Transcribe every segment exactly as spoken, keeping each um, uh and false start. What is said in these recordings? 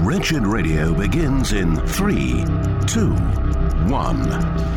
Wretched Radio begins in three, two, one.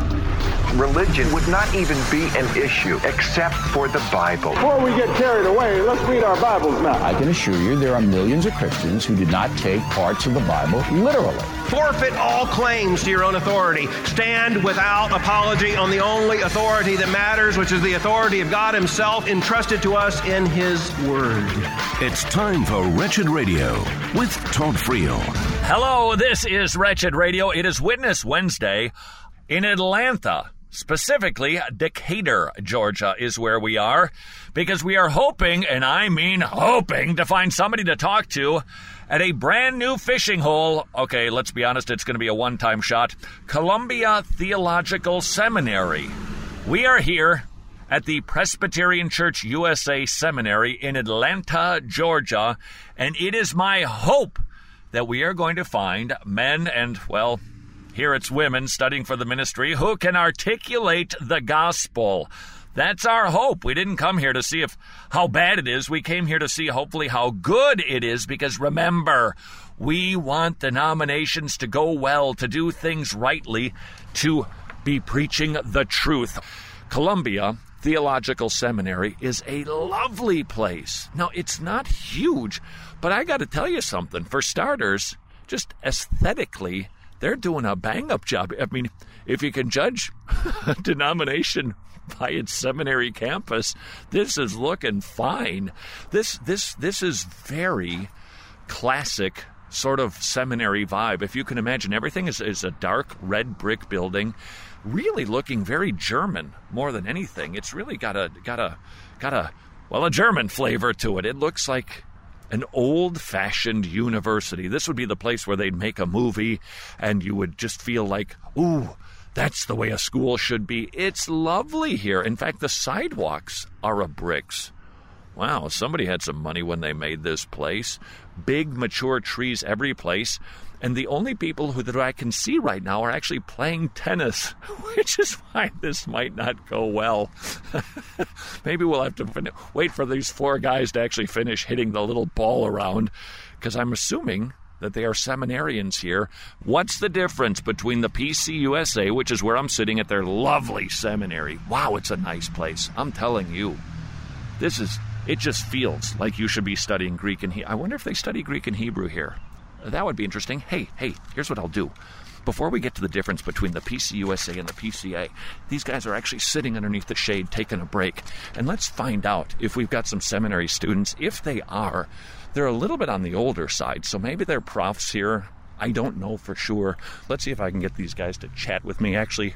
Religion would not even be an issue except for the Bible. Before we get carried away, let's read our Bibles now. I can assure you there are millions of Christians who did not take parts of the Bible literally. Forfeit all claims to your own authority. Stand without apology on the only authority that matters, which is the authority of God Himself entrusted to us in His Word. It's time for Wretched Radio with Todd Friel. Hello, this is Wretched Radio. It is Witness Wednesday in Atlanta. Specifically, Decatur, Georgia is where we are, because we are hoping, and I mean hoping, to find somebody to talk to at a brand new fishing hole. Okay, let's be honest, it's going to be a one-time shot. Columbia Theological Seminary. We are here at the Presbyterian Church U S A Seminary in Atlanta, Georgia, and it is my hope that we are going to find men and, well, here it's women studying for the ministry who can articulate the gospel. That's our hope. We didn't come here to see if how bad it is. We came here to see hopefully how good it is, because remember, we want denominations to go well, to do things rightly, to be preaching the truth. Columbia Theological Seminary is a lovely place. Now, it's not huge, but I got to tell you something. For starters, just aesthetically, they're doing a bang-up job. I mean, if you can judge a denomination by its seminary campus, this is looking fine. This this this is very classic sort of seminary vibe. If you can imagine, everything is, is a dark red brick building, really looking very German more than anything. It's really got a got a got a well a German flavor to it. It looks like an old-fashioned university. This would be the place where they'd make a movie and you would just feel like, ooh, that's the way a school should be. It's lovely here. In fact, the sidewalks are of bricks. Wow, somebody had some money when they made this place. Big, mature trees every place. And the only people who that I can see right now are actually playing tennis, which is why this might not go well. Maybe we'll have to fin- wait for these four guys to actually finish hitting the little ball around, because I'm assuming that they are seminarians here. What's the difference between the P C U S A, which is where I'm sitting at their lovely seminary? Wow, it's a nice place. I'm telling you. This is, it just feels like you should be studying Greek and Hebrew. I wonder if they study Greek and Hebrew here. That would be interesting. Hey, hey, here's what I'll do. Before we get to the difference between the P C U S A and the P C A, these guys are actually sitting underneath the shade taking a break. And let's find out if we've got some seminary students. If they are, they're a little bit on the older side, so maybe they're profs here. I don't know for sure. Let's see if I can get these guys to chat with me actually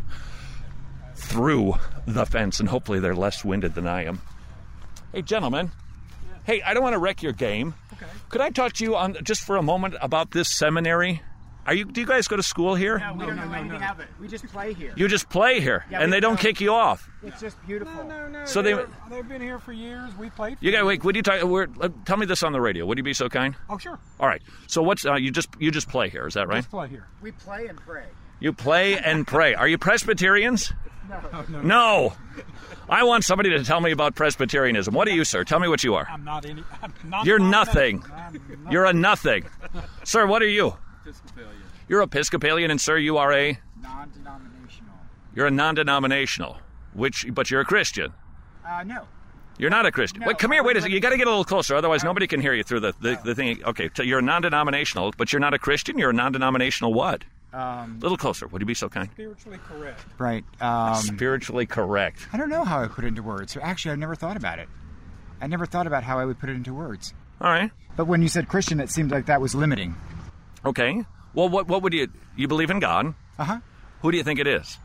through the fence, and hopefully they're less winded than I am. Hey, gentlemen. Hey, I don't want to wreck your game. Okay. Could I talk to you on just for a moment about this seminary? Are you? Do you guys go to school here? No, we don't know anything of it. We just play here. You just play here, yeah, and they don't kick you off. It's just beautiful. No, no, no. So they they they've been here for years. We played. For you got wait. Would you talk? We're, uh, tell me this on the radio. Would you be so kind? Oh, sure. All right. So what's uh, you just you just play here? Is that right? Just play here. We play and pray. You play and pray. Are you Presbyterians? No. Oh, no. No. I want somebody to tell me about Presbyterianism. What are you, sir? Tell me what you are. I'm not any. I'm not You're not nothing. nothing. You're a nothing. Sir, what are you? Episcopalian. You're Episcopalian, and sir, you are a? Non-denominational. You're a non-denominational. Which, but you're a Christian. Uh, no. You're not a Christian. No, Wait, come I here. Wait a wouldn't second. You got to get a little closer, otherwise nobody can hear you through the, the, the thing. Okay, so you're a non-denominational, but you're not a Christian. You're a non-denominational what? Um, A little closer. Would you be so kind? Spiritually correct. right. Um, Spiritually correct. I don't know how I put it into words. Actually, I've never thought about it. I never thought about how I would put it into words. All right. But when you said Christian, it seemed like that was limiting. Okay. Well, what what would you... You believe in God. Uh-huh. Who do you think it is?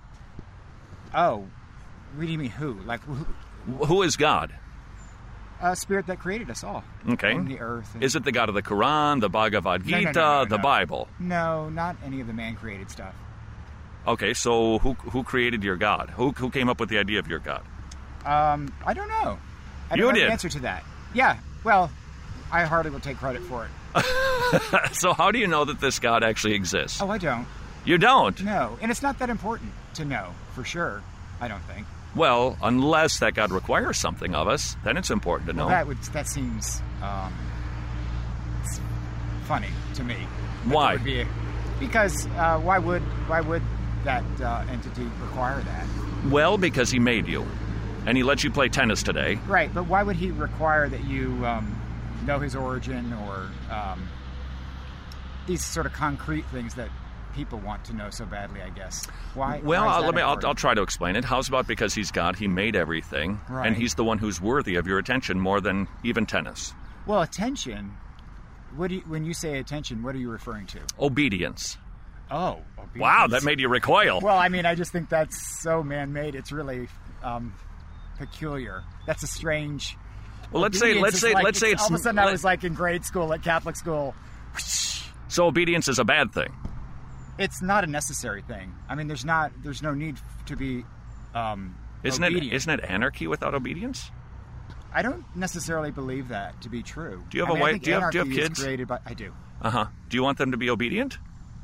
Oh. What do you mean who? Like, who? Who is God? A spirit that created us all. Okay. On the earth. And... Is it the God of the Quran, the Bhagavad Gita, No, no, no, no, the no. Bible? No, not any of the man-created stuff. Okay, so who who created your God? Who who came up with the idea of your God? Um, I don't know. I You don't did. have an answer to that. Yeah, well, I hardly will take credit for it. So how do you know that this God actually exists? Oh, I don't. You don't? No, and it's not that important to know, for sure, I don't think. Well, unless that God requires something of us, then it's important to know. Well, that would that seems um, funny to me. That Why? there would be a- because uh, why would why would that uh, entity require that? Well, because he made you. And he let you play tennis today. Right, but why would he require that you um, know his origin or um, these sort of concrete things that people want to know so badly, I guess? Why? Well, why is uh, that let me. I'll, important? I'll try to explain it. How's about because he's God, he made everything, Right. and he's the one who's worthy of your attention more than even tennis. Well, attention. What do you, when you say attention, what are you referring to? Obedience. Oh, Wow, obedience. that made you recoil. Well, I mean, I just think that's so man-made. It's really um, peculiar. That's a strange. Well, let's say, obedience let's is say, like- let's say it's. all of a sudden I let- was like in grade school at Catholic school. So obedience is a bad thing. It's not a necessary thing. I mean, there's not. There's no need to be. Um, Isn't obedient. it? Isn't it anarchy without obedience? I don't necessarily believe that to be true. Do you have I a mean, I wife- think do you have- do you have anarchy is kids? Created by, I do. Uh huh. Do you want them to be obedient?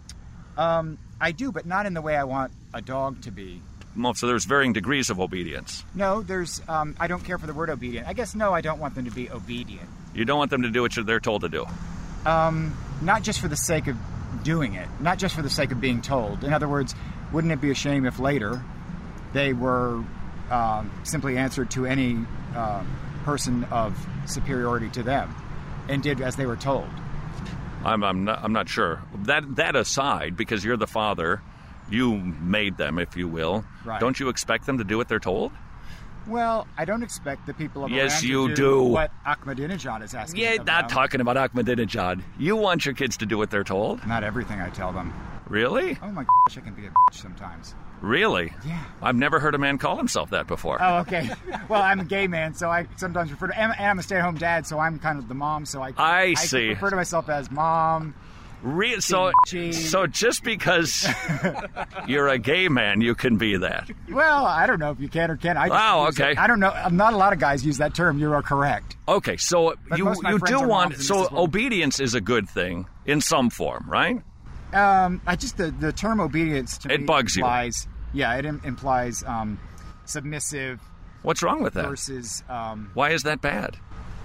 Um, I do, but not in the way I want a dog to be. Well, so there's varying degrees of obedience. No, there's. Um, I don't care for the word obedient. I guess no, I don't want them to be obedient. You don't want them to do what they're told to do. Um, not just for the sake of doing it, not just for the sake of being told. In other words, wouldn't it be a shame if later they were um, simply answered to any uh, person of superiority to them and did as they were told? I'm, I'm not. I'm not sure. That that aside, because you're the father, you made them, if you will. Right. Don't you expect them to do what they're told? Well, I don't expect the people of Yes, Iran you to do. what Ahmadinejad is asking Yeah, of not them. talking about Ahmadinejad. You want your kids to do what they're told. Not everything I tell them. Really? Oh my gosh, I can be a bitch sometimes. Really? Yeah. I've never heard a man call himself that before. Oh, okay. Well, I'm a gay man, so I sometimes refer to, and and I'm a stay-at-home dad, so I'm kind of the mom, so I I I see. refer to myself as mom. Re- so, Gee. so just because you're a gay man, you can be that. Well, I don't know if you can or can't. I just Oh, use okay. it. I don't know. Not a lot of guys use that term. You are correct. Okay, so But you most of my you friends do are want moms, and so this is what- obedience is a good thing in some form, right? Um, I just the, the term obedience to It me bugs you. implies, yeah, it im- implies um, submissive What's wrong with that? versus. Um, Why is that bad?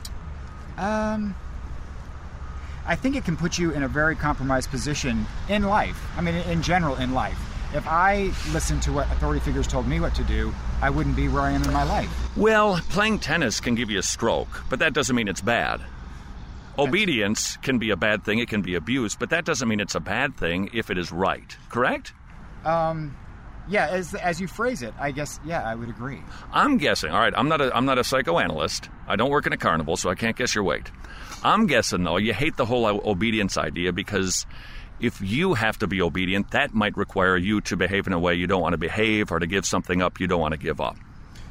um, I think it can put you in a very compromised position in life. I mean, in general, in life. If I listened to what authority figures told me what to do, I wouldn't be where I am in my life. Well, playing tennis can give you a stroke, but that doesn't mean it's bad. Obedience can be a bad thing, it can be abused, but that doesn't mean it's a bad thing if it is right, correct? Um, yeah, as as you phrase it, I guess, yeah, I would agree. I'm guessing, all right, I'm not a, I'm not a psychoanalyst. I don't work in a carnival, so I can't guess your weight. I'm guessing, though, you hate the whole obedience idea because if you have to be obedient, that might require you to behave in a way you don't want to behave or to give something up you don't want to give up.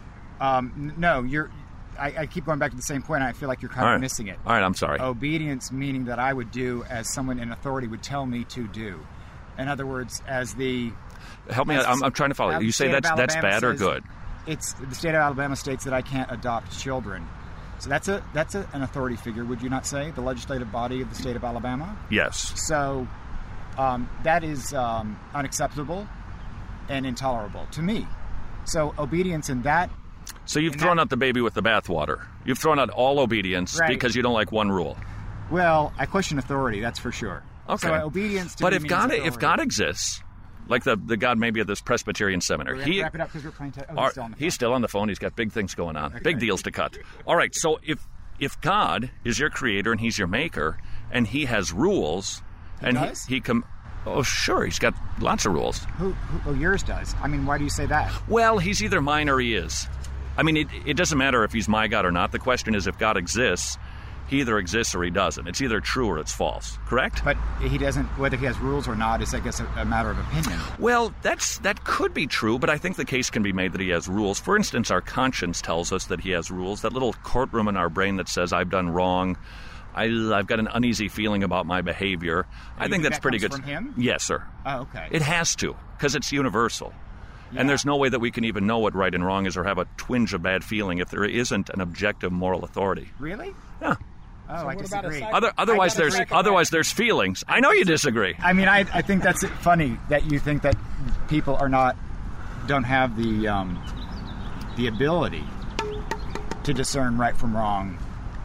Um, n- no, you're. I, I keep going back to the same point. And I feel like you're kind All of right. missing it. All right, I'm sorry. Obedience meaning that I would do as someone in authority would tell me to do. In other words, as the Help me as out. I'm, I'm trying to follow. the You You say state of that's that's Alabama bad or says- good? It's the state of Alabama states that I can't adopt children. So that's a that's a, an authority figure, would you not say? The legislative body of the state of Alabama. Yes. So um, that is um, unacceptable and intolerable to me. So obedience in that. So you've And thrown that- out the baby with the bathwater. You've thrown out all obedience Right. because you don't like one rule. Well, I question authority. That's for sure. Okay. So obedience. To But me if means God, authority. if God exists, like the the God maybe of this Presbyterian seminary, We're gonna he wrap it up because we're playing. Te- oh, Are- he's still on the phone. he's still on the phone. He's got big things going on, big deals to cut. All right, so if if God is your creator and he's your maker and he has rules, and does? he he com- oh sure, he's got lots of rules. Who, who? Oh, yours does. I mean, why do you say that? Well, he's either mine or he is. I mean, it it doesn't matter if he's my God or not. The question is if God exists, he either exists or he doesn't. It's either true or it's false. Correct? But he doesn't. Whether he has rules or not is, I guess, a, a matter of opinion. Well, that's that could be true, but I think the case can be made that he has rules. For instance, our conscience tells us that he has rules. That little courtroom in our brain that says I've done wrong, I, I've got an uneasy feeling about my behavior. I you think think that's that pretty comes good. from him? Yes, sir. Oh, okay. It has to, because it's universal. Yeah. And there's no way that we can even know what right and wrong is or have a twinge of bad feeling if there isn't an objective moral authority. Really? Yeah. Oh, I what about a disagree. psych- Other, otherwise, gotta there's break it otherwise back. there's feelings. I know you disagree. I mean, I, I think that's funny that you think that people are not don't have the um, the ability to discern right from wrong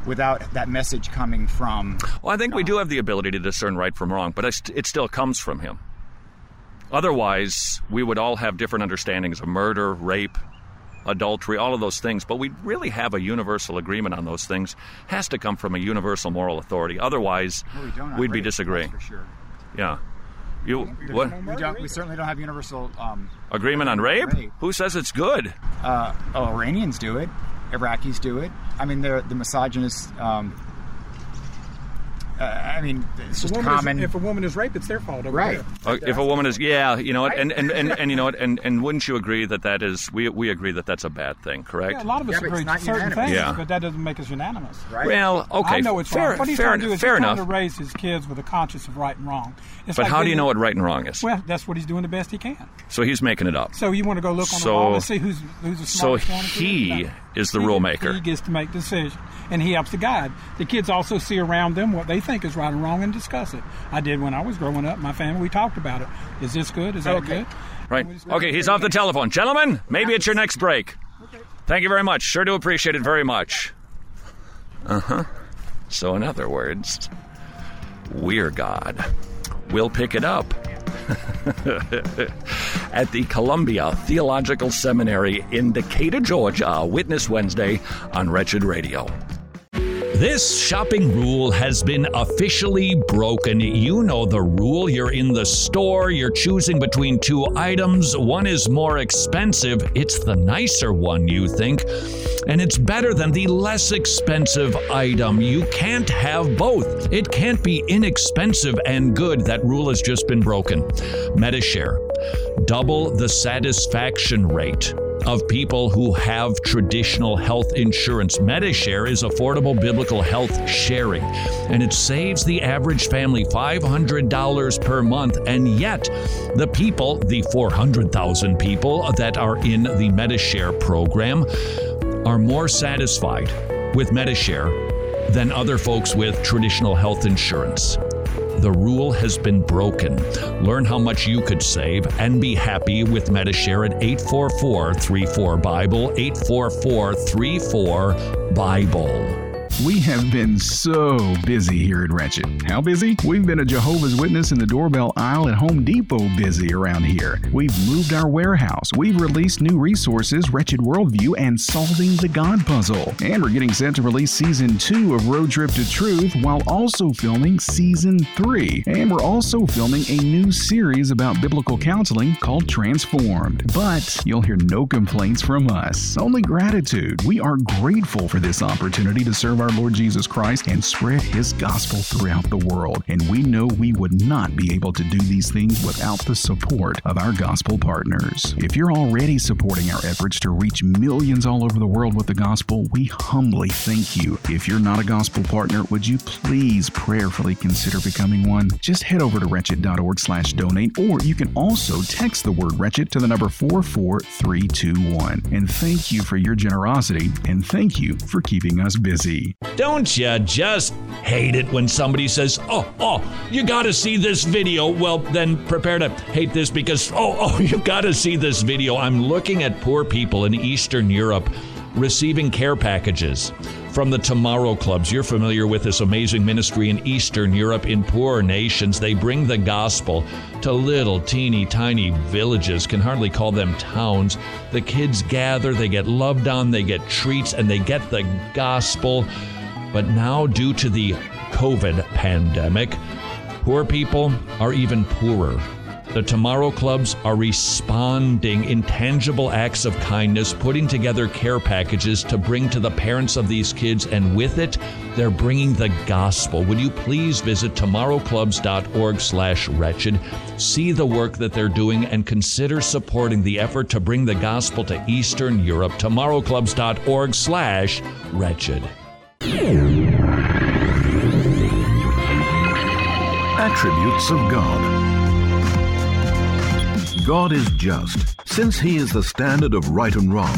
without that message coming from... Well, I think God. we do have the ability to discern right from wrong, but it still comes from him. Otherwise, we would all have different understandings of murder, rape, adultery, all of those things, but we really have a universal agreement on those things. Has to come from a universal moral authority. Otherwise, well, we don't we'd be rape, disagreeing. For sure. Yeah. You what? We, don't, we certainly don't have universal um, agreement on rape? rape. Who says it's good? Uh, oh, Iranians do it. Iraqis do it. I mean, they're the misogynist. Um, uh, I mean, it's just if common. Is, if a woman is raped, it's their fault. Over right. Uh, if a woman is, yeah, you know what, and, and, and, and you know what, and, and wouldn't you agree that that is, we we agree that that's a bad thing, correct? Yeah, a lot of us yeah, agree to certain unanimous. things, Yeah. but that doesn't make us unanimous. Right. Well, okay, I know it's fair, wrong. What he's fair, trying to do is fair he's enough. trying to raise his kids with a conscience of right and wrong. It's But like how do you being- know what right and wrong is? Well, that's what he's doing the best he can. So he's making it up. So you want to go look on So- the wall and see who's who's the so smartest one? he is the He- rule maker. He gets to make the decision, and he helps to guide. The kids also see around them what they think is right and wrong and discuss it. I did when I was growing up. My family, we talked about it. Is this good? Is that Okay. good? Right. Okay, he's off the telephone. Gentlemen, maybe it's your next break. Thank you very much. Sure do appreciate it very much. Uh-huh. So in other words, we're God. We'll pick it up at the Columbia Theological Seminary in Decatur, Georgia. Witness Wednesday on Wretched Radio. This shopping rule has been officially broken. You know the rule. You're in the store. You're choosing between two items. One is more expensive. It's the nicer one, you think. And it's better than the less expensive item. You can't have both. It can't be inexpensive and good. That rule has just been broken. Medishare. Double the satisfaction rate of people who have traditional health insurance. Medishare is affordable biblical health sharing, and it saves the average family five hundred dollars per month. And yet, the people, the four hundred thousand people that are in the Medishare program, are more satisfied with Medishare than other folks with traditional health insurance. The rule has been broken. Learn how much you could save and be happy with Medishare at eight four four, three four, Bible, eight four four, three four, Bible. We have been so busy here at Wretched. How busy? We've been a Jehovah's Witness in the doorbell aisle at Home Depot busy around here. We've moved our warehouse. We've released new resources, Wretched Worldview, and Solving the God Puzzle. And we're getting set to release Season two of Road Trip to Truth while also filming Season three. And we're also filming a new series about biblical counseling called Transformed. But you'll hear no complaints from us, only gratitude. We are grateful for this opportunity to serve our Lord Jesus Christ and spread His gospel throughout the world. And we know we would not be able to do these things without the support of our gospel partners. If you're already supporting our efforts to reach millions all over the world with the gospel, we humbly thank you. If you're not a gospel partner, would you please prayerfully consider becoming one? Just head over to wretched.org slash donate, or you can also text the word wretched to the number four four three two one. And thank you for your generosity, and thank you for keeping us busy. Don't you just hate it when somebody says, oh, oh, you gotta see this video? Well, then prepare to hate this because, oh, oh, you gotta see this video. I'm looking at poor people in Eastern Europe receiving care packages from the Tomorrow Clubs. You're familiar with this amazing ministry in Eastern Europe in poor nations. They bring the gospel to little teeny tiny villages, can hardly call them towns. The kids gather, they get loved on, they get treats, and they get the gospel. But now, due to the COVID pandemic, poor people are even poorer. The Tomorrow Clubs are responding in tangible acts of kindness, putting together care packages to bring to the parents of these kids, and with it, they're bringing the gospel. Would you please visit tomorrowclubs.org slash wretched, see the work that they're doing, and consider supporting the effort to bring the gospel to Eastern Europe. tomorrowclubs.org slash wretched. Attributes of God. God is just, since He is the standard of right and wrong.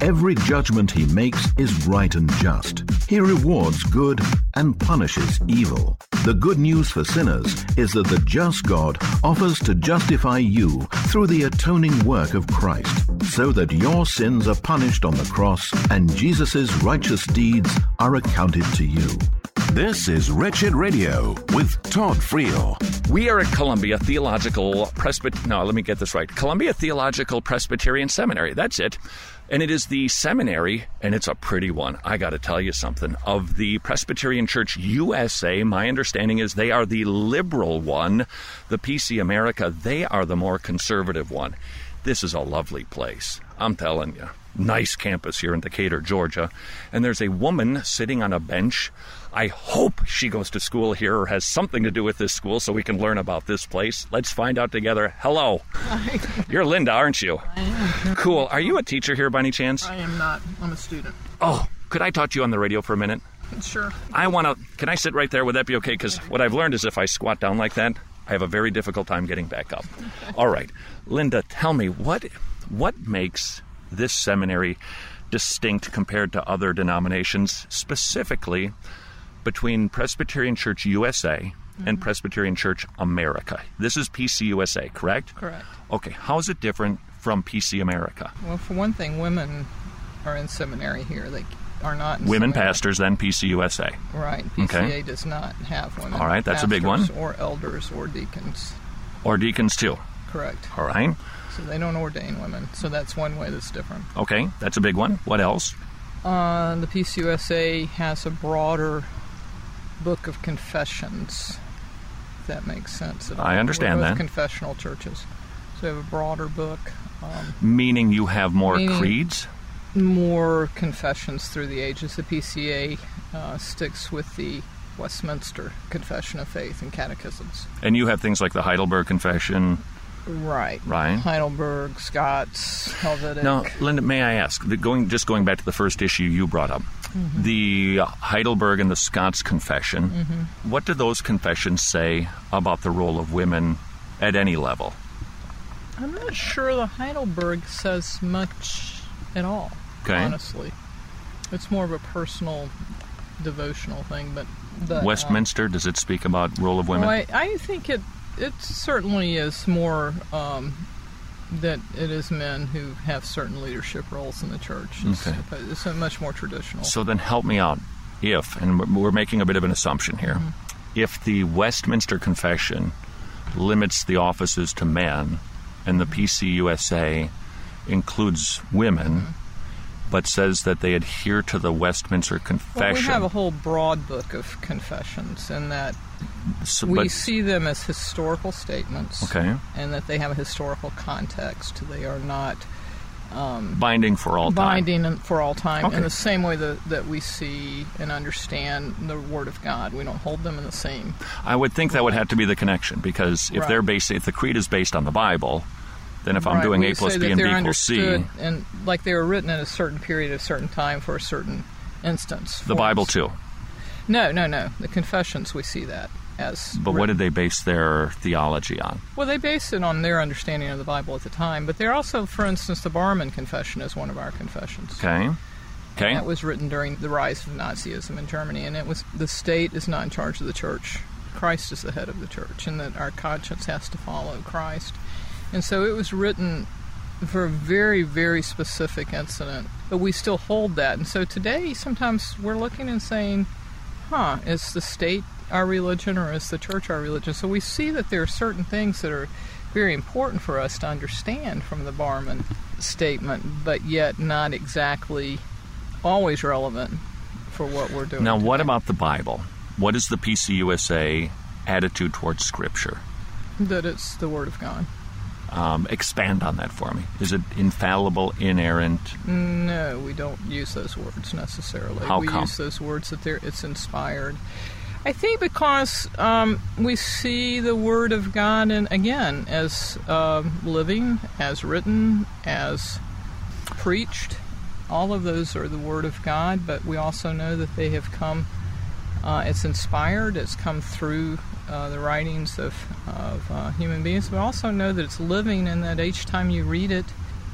Every judgment he makes is right and just. He rewards good and punishes evil. The good news for sinners is that the just God offers to justify you through the atoning work of Christ, so that your sins are punished on the cross and Jesus' righteous deeds are accounted to you. This is Wretched Radio with Todd Friel. We are at Columbia Theological Presbyterian... No, let me get this right. Columbia Theological Presbyterian Seminary. That's it. And it is the seminary, and it's a pretty one, I got to tell you something, of the Presbyterian Church U S A. My understanding is they are the liberal one. The P C America, they are the more conservative one. This is a lovely place, I'm telling you. Nice campus here in Decatur, Georgia. And there's a woman sitting on a bench. I hope she goes to school here or has something to do with this school so we can learn about this place. Let's find out together. Hello. Hi. You're Linda, aren't you? I am. Cool. Are you a teacher here by any chance? I am not. I'm a student. Oh, could I talk to you on the radio for a minute? Sure. I want to... Can I sit right there? Would that be okay? Because what I've learned is if I squat down like that, I have a very difficult time getting back up. All right. Linda, tell me, what what makes this seminary distinct compared to other denominations, specifically between Presbyterian Church U S A mm-hmm. and Presbyterian Church America? This is P C U S A, correct? Correct. Okay, how is it different from P C America? Well, for one thing, women are in seminary here. They are not in Women seminary. pastors, then P C U S A. Right. P C A okay. does not have women. All right, that's a big one. Or elders or deacons. Or deacons, too. Correct. All right. So they don't ordain women. So that's one way that's different. Okay, that's a big one. What else? Uh, the P C U S A has a broader book of confessions, if that makes sense at all. I understand We're both that. confessional churches. So we have a broader book. Um, Meaning you have more meaning creeds? More confessions through the ages. The P C A uh, sticks with the Westminster Confession of Faith and catechisms. And you have things like the Heidelberg Confession. Right. Right. Heidelberg, Scots, Helvetic. Now, Linda, may I ask, the, going just going back to the first issue you brought up, mm-hmm. the Heidelberg and the Scots Confession, mm-hmm. what do those confessions say about the role of women at any level? I'm not sure the Heidelberg says much at all, okay. honestly. It's more of a personal, devotional thing, but... but Westminster, um, does it speak about role of women? Well, I, I think it it certainly is more um, that it is men who have certain leadership roles in the church. It's, okay. it's a much more traditional. So then help me out. If, and we're making a bit of an assumption here, mm-hmm. if the Westminster Confession limits the offices to men and the P C U S A includes women, mm-hmm. but says that they adhere to the Westminster Confession. Well, we have a whole broad book of confessions, and that so, we but, see them as historical statements, okay. and that they have a historical context. They are not um, binding for all binding time. for all time. Okay. In the same way that, that we see and understand the Word of God, we don't hold them in the same. I would think that would have to be the connection, because if right. they're based, if the creed is based on the Bible, then if I'm right. doing we A plus say B that and they're B equals C... and like they were written in a certain period, a certain time, for a certain instance. The Bible, too? No, no, no. The confessions, we see that as But written. what did they base their theology on? Well, they base it on their understanding of the Bible at the time, but they're also, for instance, the Barmen Confession is one of our confessions. Okay. Okay. And that was written during the rise of Nazism in Germany, and it was the state is not in charge of the church. Christ is the head of the church, and that our conscience has to follow Christ. And so it was written for a very, very specific incident, but we still hold that. And so today, sometimes we're looking and saying, huh, is the state our religion or is the church our religion? So we see that there are certain things that are very important for us to understand from the Barmen statement, but yet not exactly always relevant for what we're doing. Now, today. what about the Bible? What is the P C U S A attitude towards Scripture? That it's the Word of God. Um, expand on that for me. Is it infallible, inerrant? No, we don't use those words necessarily. How we come? use those words that they're, it's inspired. I think because um, we see the Word of God, and again, as uh, living, as written, as preached. All of those are the Word of God, but we also know that they have come, uh, it's inspired, it's come through uh, the writings of, of uh, human beings. We also know that it's living and that each time you read it,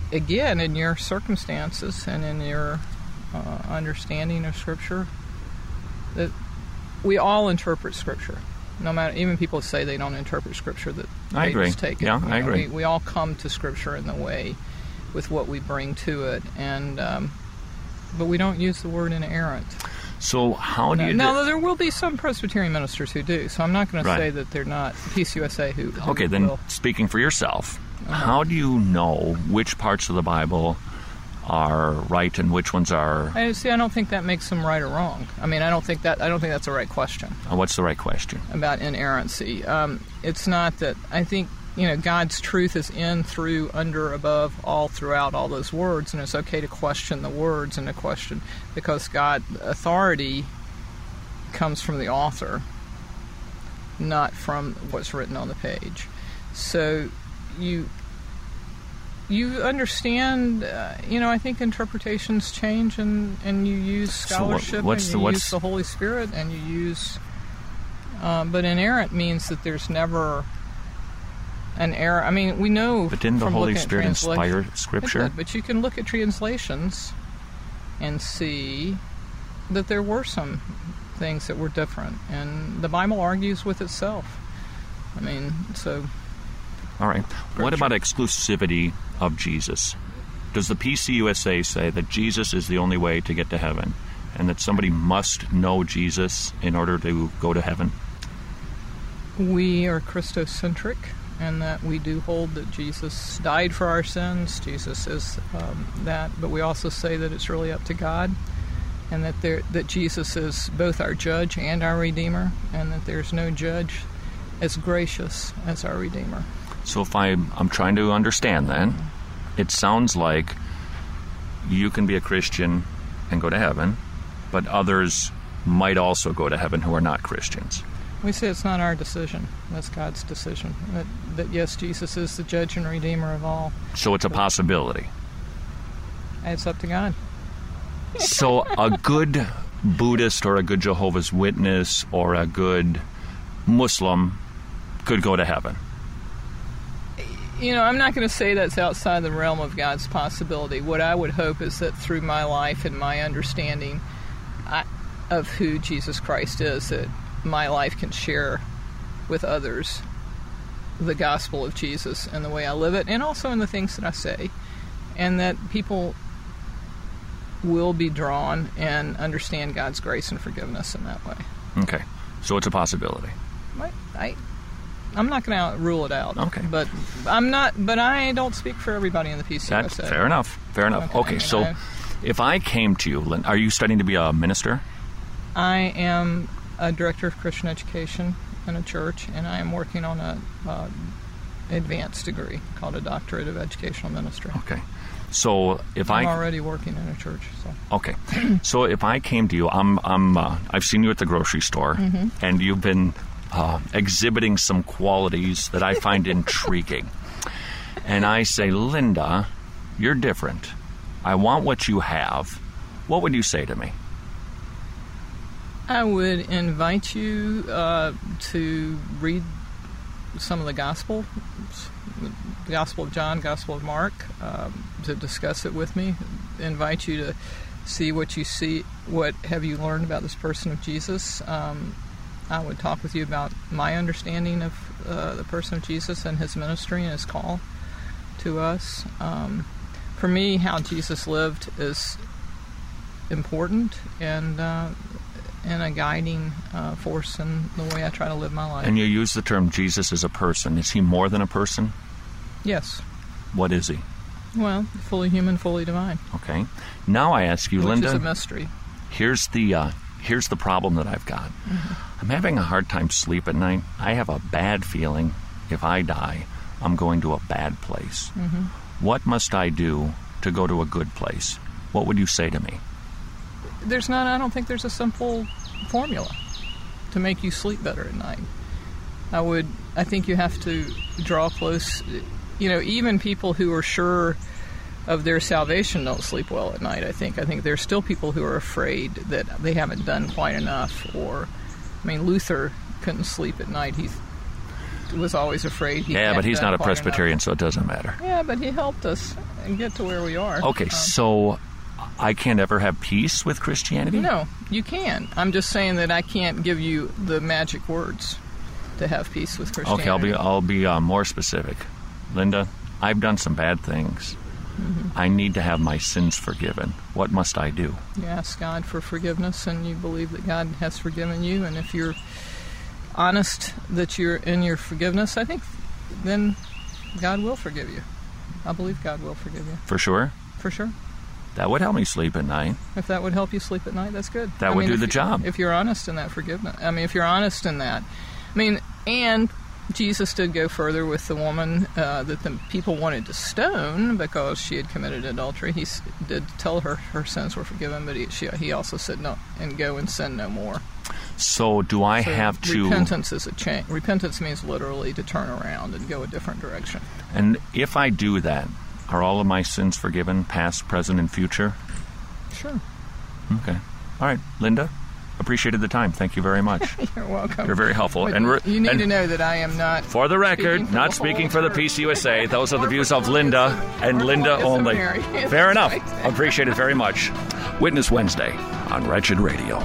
again, in your circumstances and in your uh, understanding of Scripture, that we all interpret Scripture. No matter, even people say they don't interpret Scripture, that I they agree. just take it. Yeah, You I know, agree. We, we all come to Scripture in the way with what we bring to it, and um, but we don't use the word inerrant. So how do No, you... now, do- there will be some Presbyterian ministers who do, so I'm not going Right. to say that they're not P C U S A who, who Okay, then will. speaking for yourself, Uh-huh. how do you know which parts of the Bible are right and which ones are... I see. I don't think that makes them right or wrong. I mean, I don't think that. I don't think that's the right question Uh, what's the right question? about inerrancy. Um, it's not that. I think you know God's truth is in, through, under, above, all throughout all those words, and it's okay to question the words and to question because God authority comes from the author, not from what's written on the page. So you. You understand, uh, you know, I think interpretations change and, and you use scholarship So what- what's and the- you what's- use the Holy Spirit and you use... Um, but inerrant means that there's never an error. I mean, we know But didn't the from Holy looking at Spirit translation- inspire Scripture? It did, but you can look at translations and see that there were some things that were different. And the Bible argues with itself. I mean, so... All right. What about exclusivity of Jesus? Does the P C U S A say that Jesus is the only way to get to heaven and that somebody must know Jesus in order to go to heaven? We are Christocentric, and that we do hold that Jesus died for our sins. Jesus is um, that, but we also say that it's really up to God, and that there that Jesus is both our judge and our Redeemer, and that there's no judge as gracious as our Redeemer. So if I'm, I'm trying to understand then, it sounds like you can be a Christian and go to heaven, but others might also go to heaven who are not Christians. We say it's not our decision. That's God's decision. That, that yes, Jesus is the judge and Redeemer of all. So it's a possibility. It's up to God. So a good Buddhist or a good Jehovah's Witness or a good Muslim could go to heaven. You know, I'm not going to say that's outside the realm of God's possibility. What I would hope is that through my life and my understanding I, of who Jesus Christ is, that my life can share with others the gospel of Jesus and the way I live it, and also in the things that I say, and that people will be drawn and understand God's grace and forgiveness in that way. Okay. So it's a possibility. I, I, I'm not going to rule it out. Okay. But I'm not. But I don't speak for everybody in the P C U S A. That's fair enough. Fair enough. Okay, Okay, I mean, so I- if I came to you, Lynn, are you studying to be a minister? I am a director of Christian education in a church, and I am working on a uh, advanced degree called a doctorate of educational ministry. Okay. So if I'm I already working in a church. So. Okay. So if I came to you, I'm I'm uh, I've seen you at the grocery store, Mhm. and you've been uh, exhibiting some qualities that I find intriguing. And I say, Linda, you're different. I want what you have. What would you say to me? I would invite you uh, to read some of the Gospel, the Gospel of John, Gospel of Mark, um, to discuss it with me. Invite you to see what you see, what have you learned about this person of Jesus. Um, I would talk with you about my understanding of uh, the person of Jesus and his ministry and his call to us. Um, for me, how Jesus lived is important and uh, and a guiding uh, force in the way I try to live my life. And you use the term Jesus as a person. Is he more than a person? Yes. What is he? Well, fully human, fully divine. Okay. Now I ask you, Which Linda. is a mystery. Here's the uh, here's the problem that I've got. Mm-hmm. I'm having a hard time sleep at night. I have a bad feeling if I die, I'm going to a bad place. Mhm. What must I do to go to a good place? What would you say to me? There's not, I don't think there's a simple formula to make you sleep better at night. I would, I think you have to draw close. You know, even people who are sure of their salvation don't sleep well at night, I think. I think there's still people who are afraid that they haven't done quite enough. Or, I mean, Luther couldn't sleep at night. He was always afraid he yeah, hadn't but he's done not a quite enough. Presbyterian, so it doesn't matter. Yeah, but he helped us. get to where we are. Okay, um, so I can't ever have peace with Christianity? No, you can. I'm just saying that I can't give you the magic words to have peace with Christianity. Okay, I'll be I'll be uh, more specific. Linda, I've done some bad things. Mm-hmm. I need to have my sins forgiven. What must I do? You ask God for forgiveness, and you believe that God has forgiven you, and if you're honest that you're in your forgiveness, I think then God will forgive you. I believe God will forgive you. For sure? For sure. That would help me sleep at night. If that would help you sleep at night, that's good. That I would mean, do the you, job. If you're honest in that forgiveness. I mean, if you're honest in that. I mean, and Jesus did go further with the woman uh, that the people wanted to stone because she had committed adultery. He s- did tell her her sins were forgiven, but he, she, he also said, no, and go and sin no more. So do I so have to... Repentance is a change. Repentance means literally to turn around and go a different direction. And if I do that, are all of my sins forgiven, past, present, and future? Sure. Okay. All right, Linda, appreciated the time. Thank you very much. You're welcome. You're very helpful. But and re- you need and to know that I am not... For the record, speaking for not the speaking for the church. P C U S A. Those are the views of Linda and Linda Yes, only. Mary. Yes, Fair enough. right. Appreciate it very much. Witness Wednesday on Wretched Radio.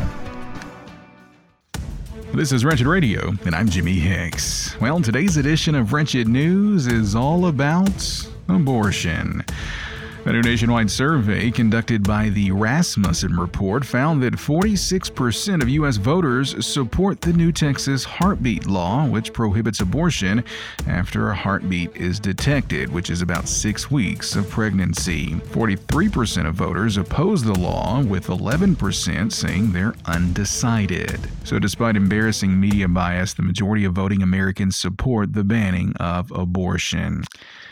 This is Wretched Radio, and I'm Jimmy Hicks. Well, today's edition of Wretched News is all about abortion. A new nationwide survey conducted by the Rasmussen Report found that forty-six percent of U S voters support the new Texas heartbeat law, which prohibits abortion after a heartbeat is detected, which is about six weeks of pregnancy. forty-three percent of voters oppose the law, with eleven percent saying they're undecided. So despite embarrassing media bias, the majority of voting Americans support the banning of abortion.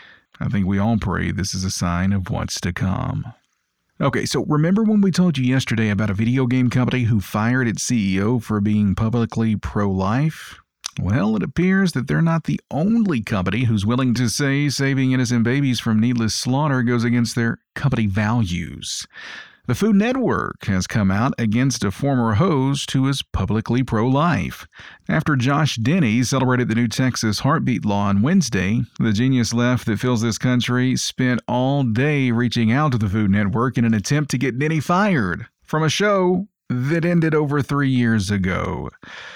I think we all pray this is a sign of what's to come. Okay, so remember when we told you yesterday about a video game company who fired its C E O for being publicly pro-life? Well, it appears that they're not the only company who's willing to say saving innocent babies from needless slaughter goes against their company values. The Food Network has come out against a former host who is publicly pro-life. After Josh Denny celebrated the new Texas heartbeat law on Wednesday, the genius left that fills this country spent all day reaching out to the Food Network in an attempt to get Denny fired from a show that ended over three years ago.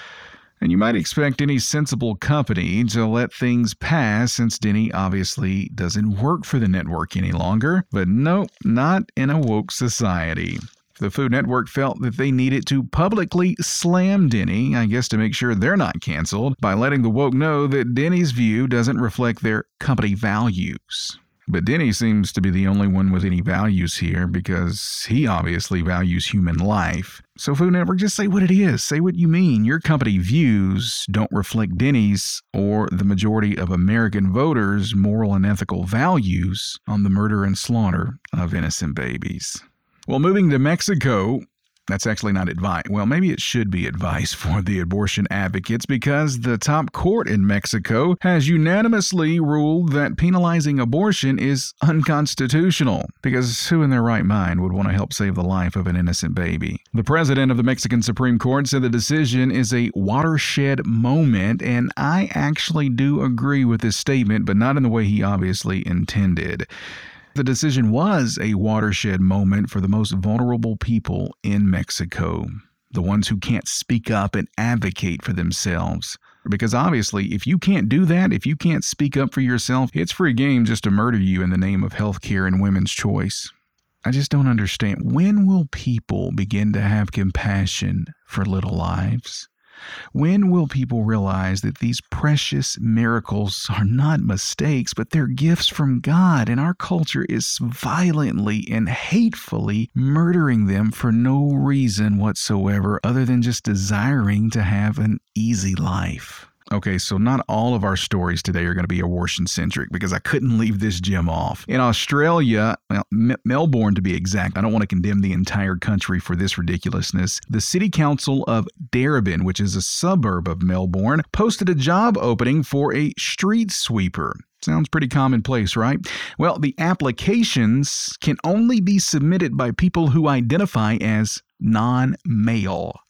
And you might expect any sensible company to let things pass since Denny obviously doesn't work for the network any longer. But nope, not in a woke society. The Food Network felt that they needed to publicly slam Denny, I guess to make sure they're not canceled, by letting the woke know that Denny's view doesn't reflect their company values. But Denny seems to be the only one with any values here because he obviously values human life. So Food Network, just say what it is. Say what you mean. Your company views don't reflect Denny's or the majority of American voters' moral and ethical values on the murder and slaughter of innocent babies. Well, moving to Mexico, that's actually not advice. Well, maybe it should be advice for the abortion advocates because the top court in Mexico has unanimously ruled that penalizing abortion is unconstitutional because who in their right mind would want to help save the life of an innocent baby? The president of the Mexican Supreme Court said the decision is a watershed moment, and I actually do agree with this statement, but not in the way he obviously intended. The decision was a watershed moment for the most vulnerable people in Mexico, the ones who can't speak up and advocate for themselves. Because obviously, if you can't do that, if you can't speak up for yourself, it's free game just to murder you in the name of healthcare and women's choice. I just don't understand. When will people begin to have compassion for little lives? When will people realize that these precious miracles are not mistakes, but they're gifts from God, and our culture is violently and hatefully murdering them for no reason whatsoever other than just desiring to have an easy life? Okay, so not all of our stories today are going to be abortion-centric because I couldn't leave this gem off. In Australia, well, M- Melbourne to be exact, I don't want to condemn the entire country for this ridiculousness. The City Council of Darebin, which is a suburb of Melbourne, posted a job opening for a street sweeper. Sounds pretty commonplace, right? Well, the applications can only be submitted by people who identify as non-male.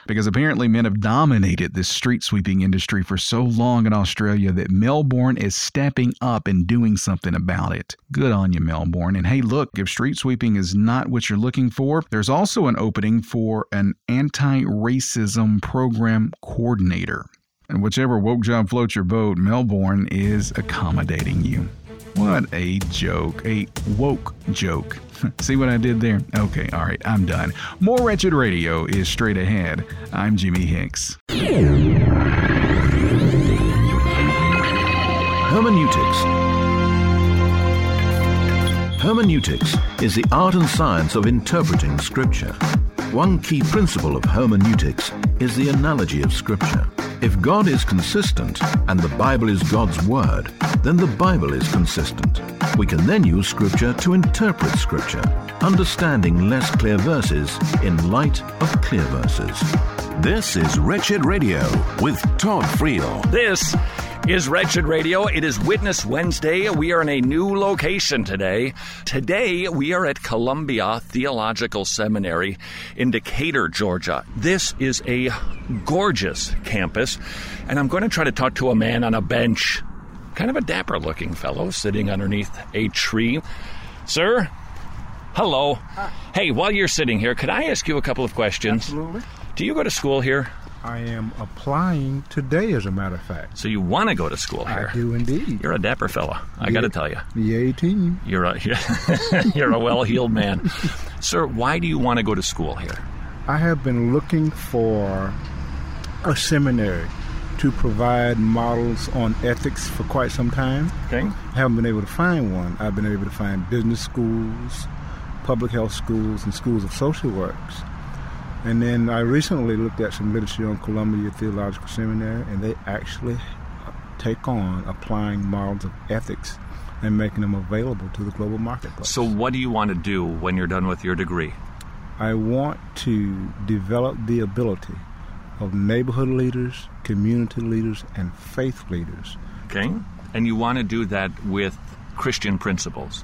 because apparently men have dominated this street sweeping industry for so long in Australia that Melbourne is stepping up and doing something about it. Good on you, Melbourne. And hey, look, if street sweeping is not what you're looking for, there's also an opening for an anti-racism program coordinator. And whichever woke job floats your boat, Melbourne is accommodating you. What a joke. A woke joke. See what I did there? Okay, all right, I'm done. More Wretched Radio is straight ahead. I'm Jimmy Hicks. Hermeneutics. Hermeneutics is the art and science of interpreting Scripture. One key principle of hermeneutics is the analogy of Scripture. If God is consistent and the Bible is God's Word, then the Bible is consistent. We can then use Scripture to interpret Scripture, understanding less clear verses in light of clear verses. This is Wretched Radio with Todd Friel. This is Wretched Radio. It is Witness Wednesday. We are in a new location today. Today, we are at Columbia Theological Seminary in Decatur, Georgia. This is a gorgeous campus, and I'm going to try to talk to a man on a bench. Kind of a dapper-looking fellow sitting underneath a tree. Sir? Hello. Hi. Hey, while you're sitting here, could I ask you a couple of questions? Absolutely. Do you go to school here? I am applying today, as a matter of fact. So you want to go to school here? I do indeed. You're a dapper fella, I yeah. got to tell you. The eighteen. You're a you're a well-heeled man, sir. Why do you want to go to school here? I have been looking for a seminary to provide models on ethics for quite some time. Okay. I haven't been able to find one. I've been able to find business schools, public health schools, and schools of social works. And then I recently looked at some literature on Columbia Theological Seminary, and they actually take on applying models of ethics and making them available to the global marketplace. So what do you want to do when you're done with your degree? I want to develop the ability of neighborhood leaders, community leaders, and faith leaders. Okay. And you want to do that with Christian principles?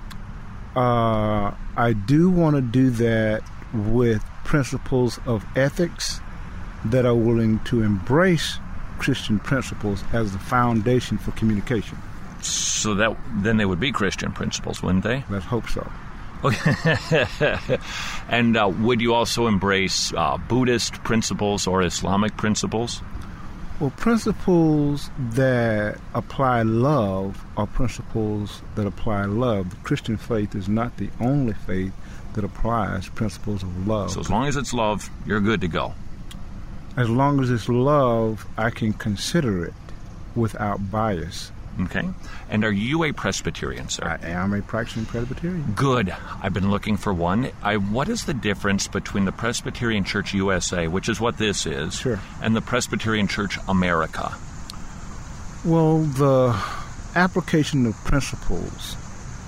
Uh, I do want to do that with principles of ethics that are willing to embrace Christian principles as the foundation for communication. So that then they would be Christian principles, wouldn't they? Let's hope so. Okay. And uh, would you also embrace uh, Buddhist principles or Islamic principles? Well, principles that apply love are principles that apply love. The Christian faith is not the only faith that applies principles of love. So as long as it's love, you're good to go. As long as it's love, I can consider it without bias. Okay. And are you a Presbyterian, sir? I am a practicing Presbyterian. Good. I've been looking for one. I, what is the difference between the Presbyterian Church U S A, which is what this is, sure, and the Presbyterian Church America? Well, the application of principles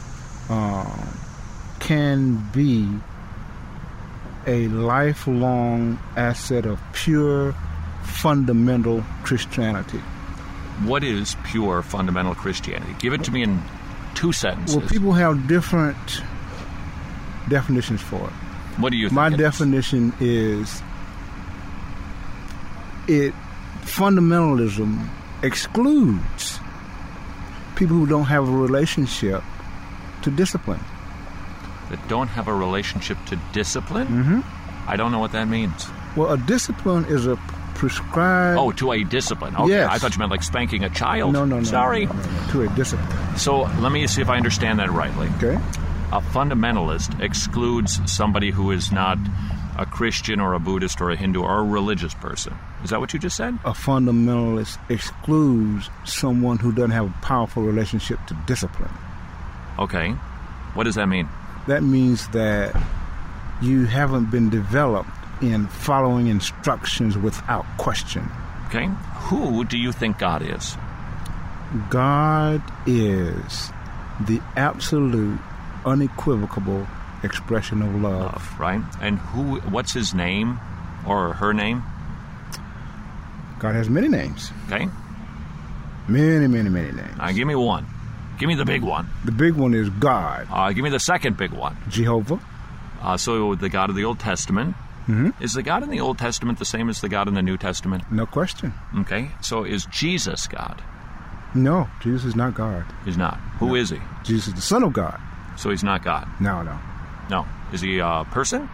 um, can be a lifelong asset of pure, fundamental Christianity. What is pure, fundamental Christianity? Give it to me in two sentences. Well, people have different definitions for it. What do you think? My definition is it fundamentalism excludes people who don't have a relationship to discipline. That don't have a relationship to discipline? Mm-hmm. I don't know what that means. Well, a discipline is a prescribed... Oh, to a discipline. Okay, yes. I thought you meant like spanking a child. No, no, no. Sorry. No, no, no, no. To a discipline. So let me see if I understand that rightly. Okay. A fundamentalist excludes somebody who is not a Christian or a Buddhist or a Hindu or a religious person. Is that what you just said? A fundamentalist excludes someone who doesn't have a powerful relationship to discipline. Okay. What does that mean? That means that you haven't been developed in following instructions without question. Okay. Who do you think God is? God is the absolute, unequivocal expression of love. Love, right? And who? What's his name or her name? God has many names. Okay. Many, many, many names. Uh, give me one. Give me the big one. The big one is God. Uh, give me the second big one. Jehovah. Uh, so the God of the Old Testament. Mm-hmm. Is the God in the Old Testament the same as the God in the New Testament? No question. Okay, so is Jesus God? No, Jesus is not God. He's not. Who no. is he? Jesus is the Son of God. So he's not God? No, no. No. Is he a person?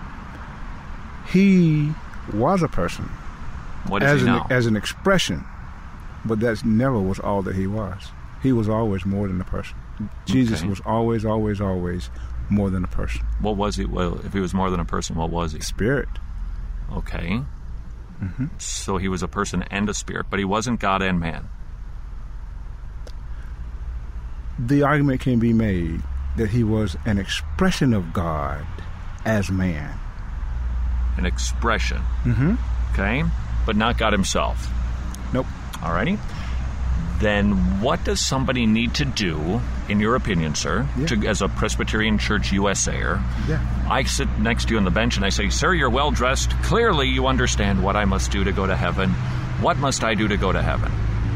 He was a person. What is as he an, now? As an expression, but that never was all that he was. He was always more than a person. Jesus Okay. was always, always, always more than a person. What was he? Well, if he was more than a person, what was he? Spirit. Okay. Mm-hmm. So he was a person and a spirit, but he wasn't God and man. The argument can be made that he was an expression of God as man. An expression. Mm-hmm. Okay. But not God himself. Nope. Alrighty. Then what does somebody need to do, in your opinion, sir, Yeah. to, as a Presbyterian Church U S A-er? Yeah. I sit next to you on the bench and I say, sir, you're well-dressed. Clearly you understand what I must do to go to heaven. What must I do to go to heaven?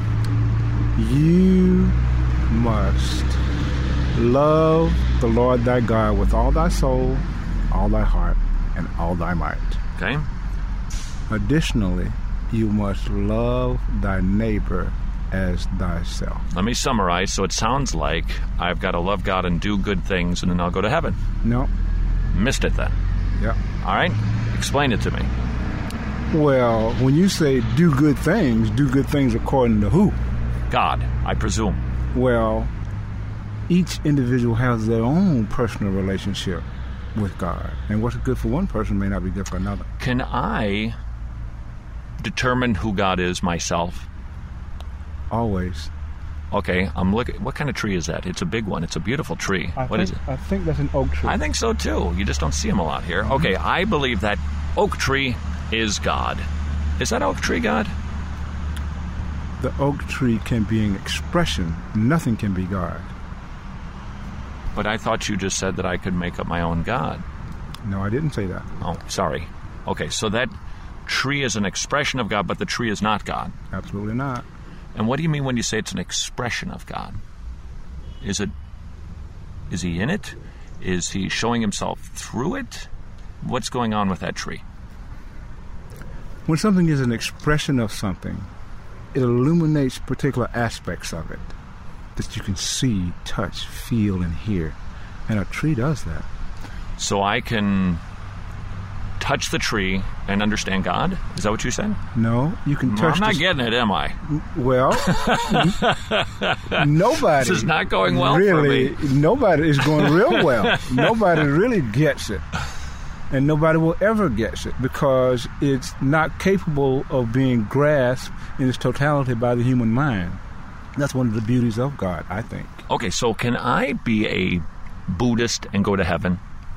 You must love the Lord thy God with all thy soul, all thy heart, and all thy might. Okay. Additionally, you must love thy neighbor as thyself. Let me summarize. So it sounds like I've got to love God and do good things, and then I'll go to heaven. No. Missed it then. Yeah. All right. Explain it to me. Well, when you say do good things, do good things according to who? God, I presume. Well, each individual has their own personal relationship with God. And what's good for one person may not be good for another. Can I determine who God is myself? Always. Okay, I'm looking. What kind of tree is that? It's a big one. It's a beautiful tree. I What think, is it? I think that's an oak tree. I think so too. You just don't see them a lot here. Okay, I believe that oak tree is God. Is that oak tree God? The oak tree can be an expression. Nothing can be God. But I thought you just said that I could make up my own God. No, I didn't say that. Oh, sorry. Okay, so that tree is an expression of God, but the tree is not God. Absolutely not. And what do you mean when you say it's an expression of God? Is it, is he in it? Is he showing himself through it? What's going on with that tree? When something is an expression of something, it illuminates particular aspects of it that you can see, touch, feel, and hear. And a tree does that. So I can touch the tree and understand God? Is that what you said? No, you can touch. I'm not the, getting it, am I? Well, nobody. This is not going well really, for me. Nobody is going real well. Nobody really gets it. And nobody will ever get it because it's not capable of being grasped in its totality by the human mind. That's one of the beauties of God, I think. Okay, so can I be a Buddhist and go to heaven?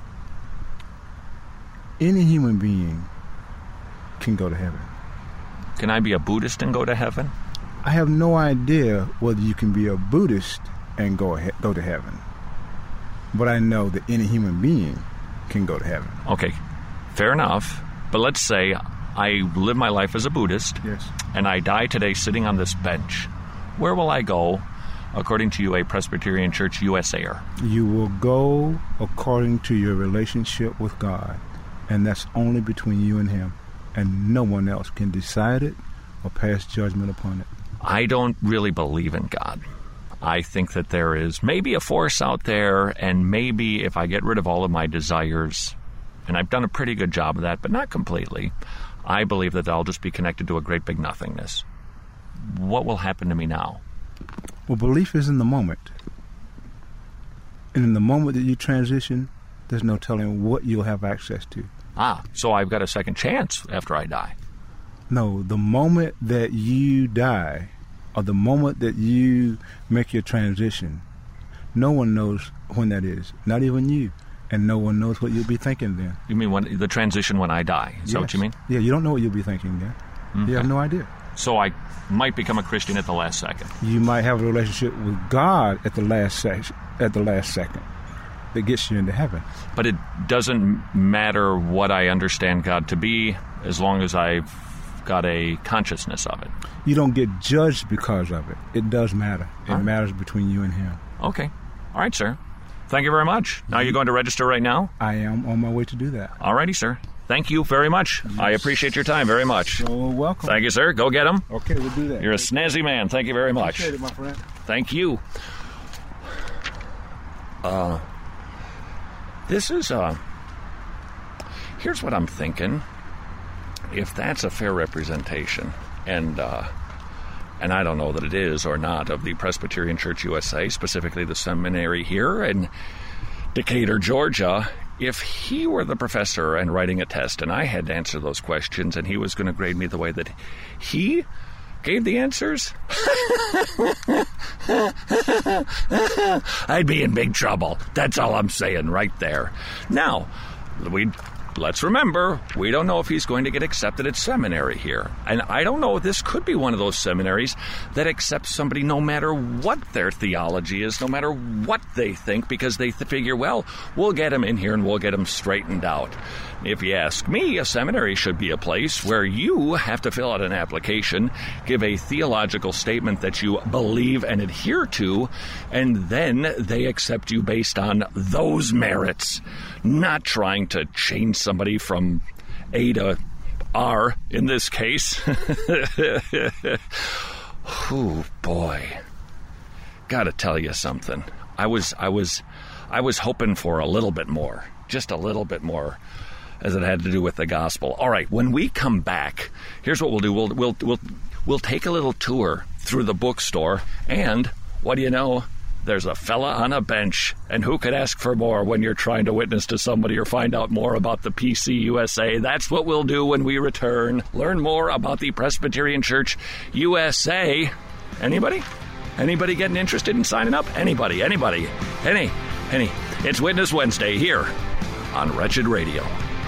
Any human being can go to heaven. Can I be a Buddhist and go to heaven? I have no idea whether you can be a Buddhist and go ahead, go to heaven. But I know that any human being can go to heaven. Okay, fair enough. But let's say I live my life as a Buddhist. Yes. And I die today sitting on this bench. Where will I go, according to you, a Presbyterian Church U S A-er? You will go according to your relationship with God. And that's only between you and him. And no one else can decide it or pass judgment upon it. I don't really believe in God. I think that there is maybe a force out there, and maybe if I get rid of all of my desires, and I've done a pretty good job of that, but not completely, I believe that I'll just be connected to a great big nothingness. What will happen to me now? Well, belief is in the moment. And in the moment that you transition, there's no telling what you'll have access to. Ah, so I've got a second chance after I die. No, the moment that you die, or the moment that you make your transition, no one knows when that is, not even you, and no one knows what you'll be thinking then. You mean when the transition when I die? Is yes. that what you mean? Yeah, you don't know what you'll be thinking then. Okay. You have no idea. So I might become a Christian at the last second. You might have a relationship with God at the last sec- at the last second that gets you into heaven. But it doesn't matter what I understand God to be as long as I've got a consciousness of it. You don't get judged because of it. It does matter. It All right. matters between you and him. Okay. All right, sir. Thank you very much. Now you're going to register right now? I am on my way to do that. All righty, sir. thank you very much. Yes. I appreciate your time very much. So welcome. Thank you, sir. Go get them. Okay, we'll do that. You're a snazzy man. Thank you very much. Appreciate it, my friend. Thank you. Uh, this is, uh, here's what I'm thinking. If that's a fair representation, and, uh, and I don't know that it is or not, of the Presbyterian Church U S A, specifically the seminary here in Decatur, Georgia, if he were the professor and writing a test and I had to answer those questions and he was going to grade me the way that he gave the answers, I'd be in big trouble. That's all I'm saying right there. Now, we let's remember, we don't know if he's going to get accepted at seminary here. And I don't know, this could be one of those seminaries that accepts somebody no matter what their theology is, no matter what they think, because they th- figure, well, we'll get him in here and we'll get him straightened out. If you ask me, a seminary should be a place where you have to fill out an application, give a theological statement that you believe and adhere to, and then they accept you based on those merits, not trying to change somebody from A to R in this case. Oh boy. Gotta tell you something. I was I was I was hoping for a little bit more. Just a little bit more, as it had to do with the gospel. All right, when we come back, here's what we'll do. We'll we'll we'll we'll take a little tour through the bookstore, and what do you know? There's a fella on a bench, and who could ask for more when you're trying to witness to somebody or find out more about the P C U S A? That's what we'll do when we return. Learn more about the Presbyterian Church U S A. Anybody? Anybody getting interested in signing up? Anybody? Anybody? Any? Any? It's Witness Wednesday here on Wretched Radio.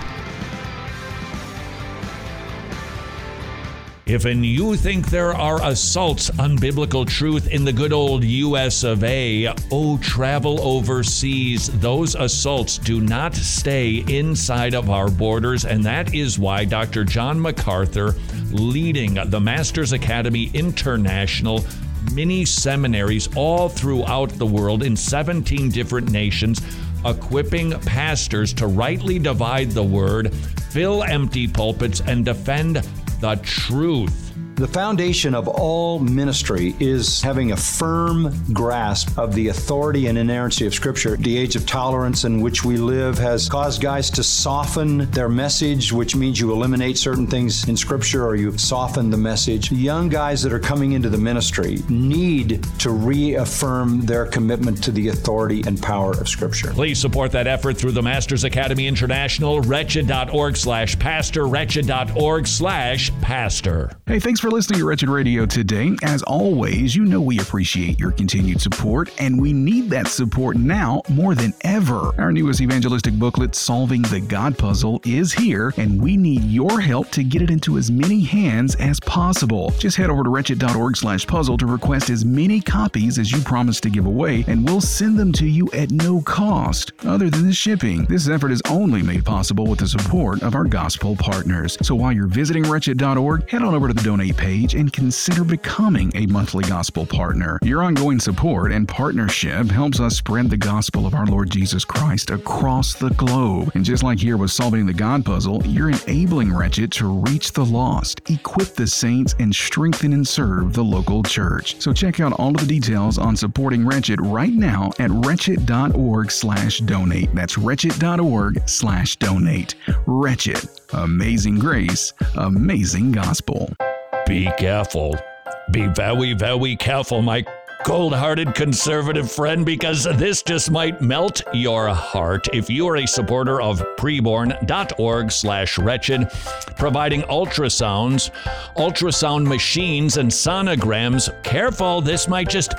If and you think there are assaults on biblical truth in the good old U S of A, oh, travel overseas. Those assaults do not stay inside of our borders, and that is why Doctor John MacArthur, leading the Masters Academy International, mini seminaries all throughout the world in seventeen different nations, equipping pastors to rightly divide the word, fill empty pulpits, and defend the truth. The foundation of all ministry is having a firm grasp of the authority and inerrancy of Scripture. The age of tolerance in which we live has caused guys to soften their message, which means you eliminate certain things in Scripture or you soften the message. The young guys that are coming into the ministry need to reaffirm their commitment to the authority and power of Scripture. Please support that effort through the Masters Academy International, wretched.org slash pastor, wretched.org slash pastor. Hey, thanks for listening to Wretched Radio today. As always, you know we appreciate your continued support, and we need that support now more than ever. Our newest evangelistic booklet, Solving the God Puzzle, is here, and we need your help to get it into as many hands as possible. Just head over to wretched.org slash puzzle to request as many copies as you promised to give away, and we'll send them to you at no cost other than the shipping. This effort is only made possible with the support of our gospel partners. So while you're visiting wretched dot org, head on over to the donate page and consider becoming a monthly gospel partner. Your ongoing support and partnership helps us spread the gospel of our Lord Jesus Christ across the globe. And just like here with Solving the God Puzzle, you're enabling Wretched to reach the lost, equip the saints, and strengthen and serve the local church. So check out all of the details on supporting Wretched right now at wretched.org slash donate. That's wretched.org slash donate. Wretched. Amazing grace. Amazing gospel. Be careful. Be very, very careful, my cold-hearted conservative friend, because this just might melt your heart. If you are a supporter of preborn.org slash wretched, providing ultrasounds, ultrasound machines, and sonograms, careful, this might just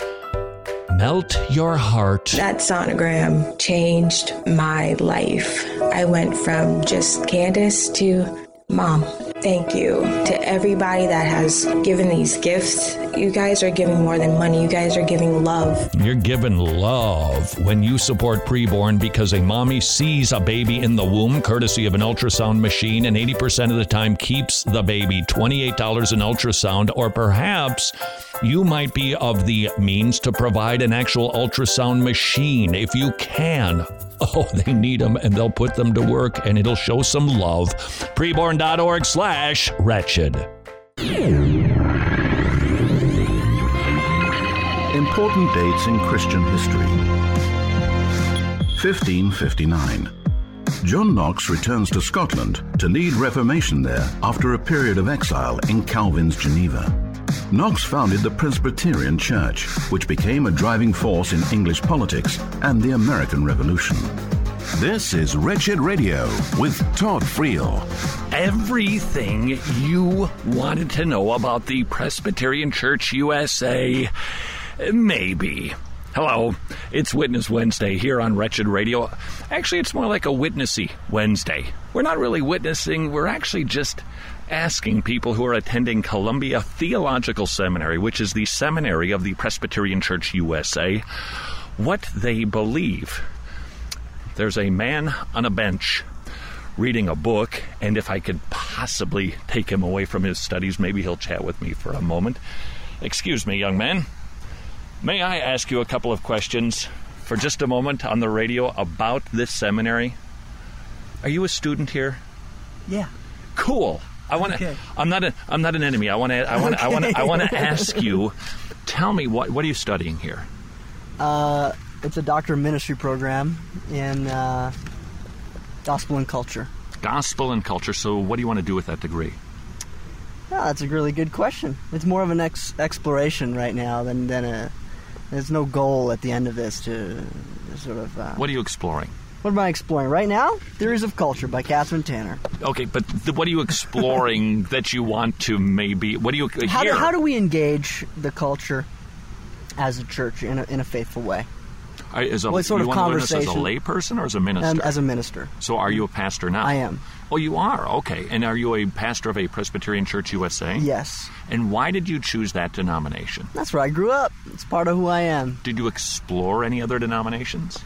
melt your heart. That sonogram changed my life. I went from just Candace to Mom. Thank you to everybody that has given these gifts. You guys are giving more than money. You guys are giving love. You're giving love when you support Preborn, because a mommy sees a baby in the womb courtesy of an ultrasound machine, and eighty percent of the time keeps the baby. twenty-eight dollars an ultrasound, or perhaps you might be of the means to provide an actual ultrasound machine. If you can, Oh, they need them, and they'll put them to work, and it'll show some love. Preborn.org slash wretched. Important dates in Christian history. fifteen fifty-nine. John Knox returns to Scotland to lead Reformation there after a period of exile in Calvin's Geneva. Knox founded the Presbyterian Church, which became a driving force in English politics and the American Revolution. This is Wretched Radio with Todd Friel. Everything you wanted to know about the Presbyterian Church U S A, maybe. Hello, it's Witness Wednesday here on Wretched Radio. Actually, it's more like a witnessy Wednesday. We're not really witnessing, we're actually just asking people who are attending Columbia Theological Seminary, which is the seminary of the Presbyterian Church U S A, what they believe. There's a man on a bench reading a book, and if I could possibly take him away from his studies, maybe he'll chat with me for a moment. Excuse me, young man. May I ask you a couple of questions for just a moment on the radio about this seminary? Are you a student here? Yeah. Cool. I want to. Okay. I'm not a. I'm not an enemy. I want to. I want. Okay. I want. I want to ask you. Tell me what. What are you studying here? Uh, it's a doctor of ministry program in uh, gospel and culture. Gospel and culture. So, what do you want to do with that degree? Yeah, that's a really good question. It's more of an ex- exploration right now than than a. There's no goal at the end of this to, to sort of. Uh, what are you exploring? What am I exploring right now? Theories of Culture by Catherine Tanner. Okay, but the, what are you exploring that you want to maybe? What do you uh, how hear? Do, how do we engage the culture as a church in a, in a faithful way? Are, as a, what sort you of want to learn this conversation? As a lay person or as a minister? Um, as a minister. So are you a pastor now? I am. Oh, you are? Okay. And are you a pastor of a Presbyterian Church U S A? Yes. And why did you choose that denomination? That's where I grew up. It's part of who I am. Did you explore any other denominations?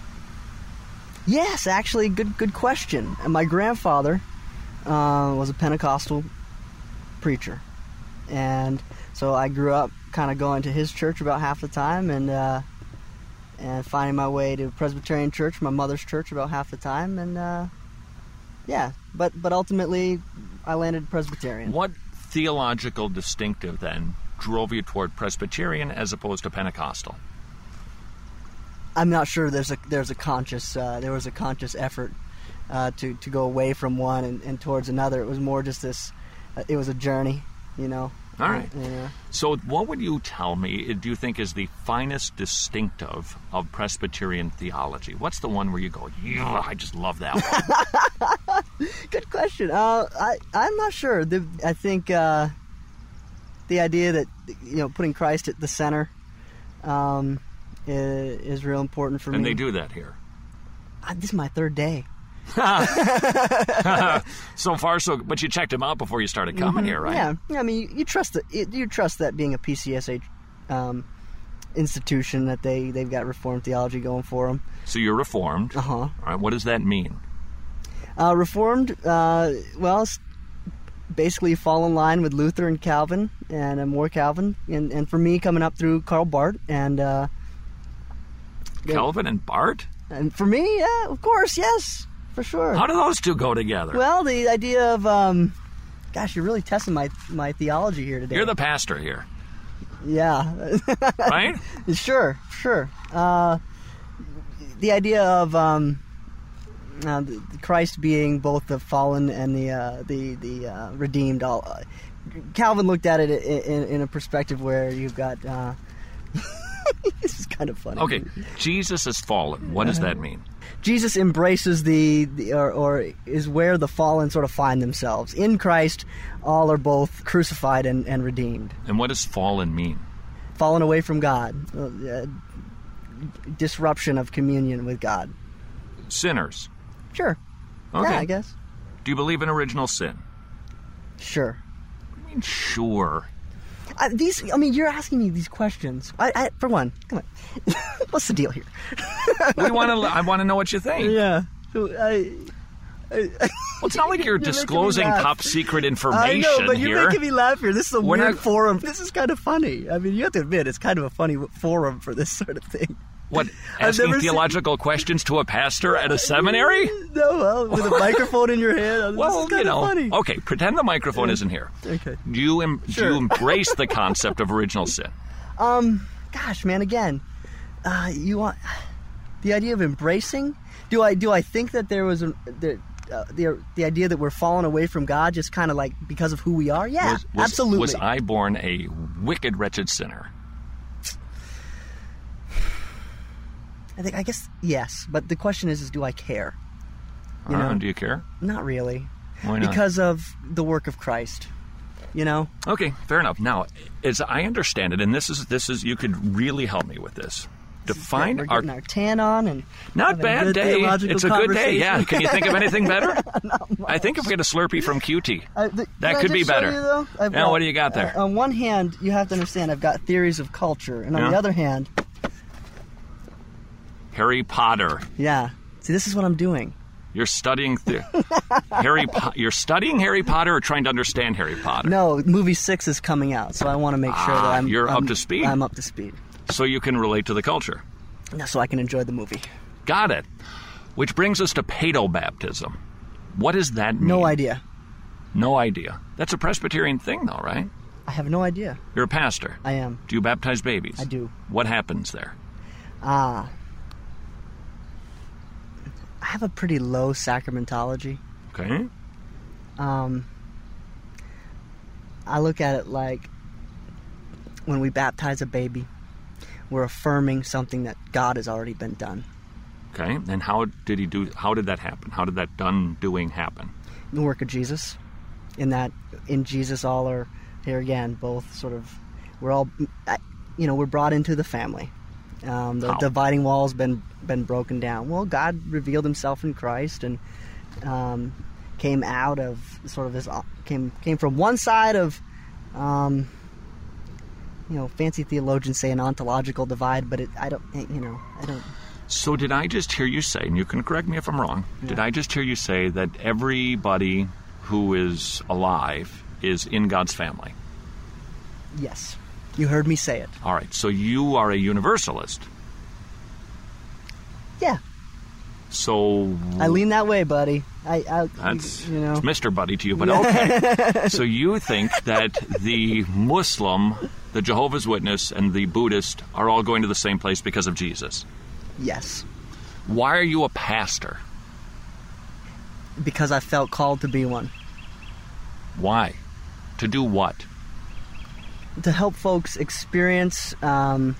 Yes, actually, good good question. And my grandfather uh, was a Pentecostal preacher. And so I grew up kind of going to his church about half the time and uh, and finding my way to Presbyterian Church, my mother's church, about half the time. And uh, yeah, but, but ultimately I landed Presbyterian. What theological distinctive then drove you toward Presbyterian as opposed to Pentecostal? I'm not sure there's a there's a conscious uh, there was a conscious effort uh, to to go away from one and, and towards another. It was more just this. Uh, it was a journey, you know. All right. Yeah. So, what would you tell me? Do you think is the finest distinctive of Presbyterian theology? What's the one where you go, yeah, I just love that one? Good question. Uh, I I'm not sure. The, I think uh, the idea that you know putting Christ at the center. Um, is real important for and me. And they do that here. Uh, this is my third day. So far, so but you checked them out before you started coming mm-hmm. here, right? Yeah, I mean, you, you trust that. You trust that being a P C S A um, institution that they they've got Reformed theology going for them. So you're Reformed. Uh huh. All right. What does that mean? Uh, Reformed. Uh, well, it's basically fall in line with Luther and Calvin, and uh, more Calvin, and and for me, coming up through Karl Barth and. Uh, Calvin and Barth? And for me, yeah, of course, yes, for sure. How do those two go together? Well, the idea of, um, gosh, you're really testing my my theology here today. You're the pastor here. Yeah. Right? Sure, sure. Uh, the idea of um, uh, Christ being both the fallen and the uh, the the uh, redeemed. All uh, Calvin looked at it in, in a perspective where you've got. Uh, This is kind of funny. Okay, Jesus has fallen. What does that mean? Jesus embraces the, the or, or is where the fallen sort of find themselves. In Christ, all are both crucified and, and redeemed. And what does fallen mean? Fallen away from God. Uh, disruption of communion with God. Sinners. Sure. Okay. Yeah, I guess. Do you believe in original sin? Sure. I mean, sure. Uh, these, I mean, you're asking me these questions. I, I, for one, come on, what's the deal here? we want to. I want to know what you think. Yeah. So I, I, well, it's not like you're, you're disclosing top secret information I know, but you're here. making me laugh here. This is a We're weird not... forum. This is kind of funny. I mean, you have to admit, it's kind of a funny forum for this sort of thing. What, asking theological seen... questions to a pastor at a seminary? No, well, with a microphone in your hand. Well, this is you know, funny. Okay, pretend the microphone isn't here. Okay. Do you, em- sure. do you embrace the concept of original sin? Um, gosh, man, again, uh, you want the idea of embracing? Do I do I think that there was a, the, uh, the the idea that we're falling away from God just kind of like because of who we are? Yeah, was, was, absolutely. Was I born a wicked, wretched sinner? I think I guess yes, but the question is, is do I care? You uh, know, do you care? Not really. Why not? Because of the work of Christ. You know? Okay, fair enough. Now, as I understand it, and this is this is you could really help me with this. Define We're our, getting our tan on and not bad a day. It's a good day. Yeah. Can you think of anything better? I think if we get a Slurpee from Q T, uh, the, that could be better. You, though? I've now, got, what do you got there? Uh, on one hand, you have to understand I've got theories of culture, and on yeah. the other hand, Harry Potter. Yeah. See, this is what I'm doing. You're studying the Harry. Po- you're studying Harry Potter, or trying to understand Harry Potter. No, movie six is coming out, so I want to make sure ah, that I'm. You're I'm, up to speed. I'm up to speed. So you can relate to the culture. So I can enjoy the movie. Got it. Which brings us to paedobaptism. What does that mean? No idea. No idea. That's a Presbyterian thing, though, right? I have no idea. You're a pastor. I am. Do you baptize babies? I do. What happens there? Ah. I have a pretty low sacramentology. Okay. Um, I look at it like when we baptize a baby, we're affirming something that God has already been done. Okay. And how did he do? How did that happen? How did that done doing happen? The work of Jesus. In that, in Jesus, all are here again. Both sort of, we're all, you know, we're brought into the family. Um, the How? dividing wall's been been broken down. Well, God revealed Himself in Christ and um, came out of sort of this came came from one side of, um, you know, fancy theologians say an ontological divide, but it, I don't, you know, I don't. So did I just hear you say, and you can correct me if I'm wrong, yeah. did I just hear you say that everybody who is alive is in God's family? Yes. You heard me say it. All right, so you are a universalist. Yeah. So I lean that way, buddy. I, I that's you know, it's Mister Buddy to you, but okay. So you think that the Muslim, the Jehovah's Witness, and the Buddhist are all going to the same place because of Jesus? Yes. Why are you a pastor? Because I felt called to be one. Why? To do what? To help folks experience um,